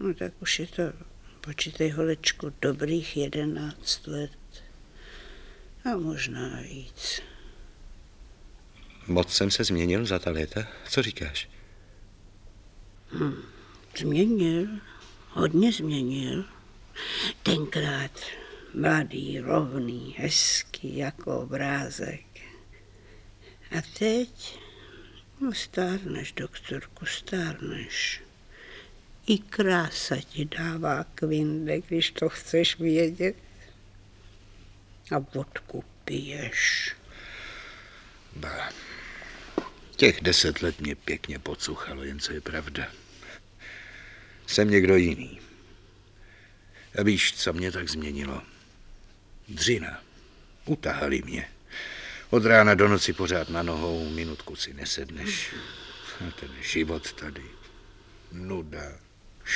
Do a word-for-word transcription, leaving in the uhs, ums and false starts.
No tak už je to, počítej holečku, dobrých jedenáct let. A možná víc. Moc jsem se změnil za ta léta? Co říkáš? Hm, změnil. Hodně změnil. Tenkrát mladý, rovný, hezký jako obrázek. A teď? No stárneš, doktorku, stárneš. I krása ti dává kvinde, když to chceš vědět. A vodku piješ. Bah. Těch deset let mě pěkně podsuchalo, jen co je pravda. Jsem někdo jiný. A víš, co mě tak změnilo? Dřina. Utahali mě. Od rána do noci pořád na nohou, minutku si nesedneš. A ten život tady. Nuda.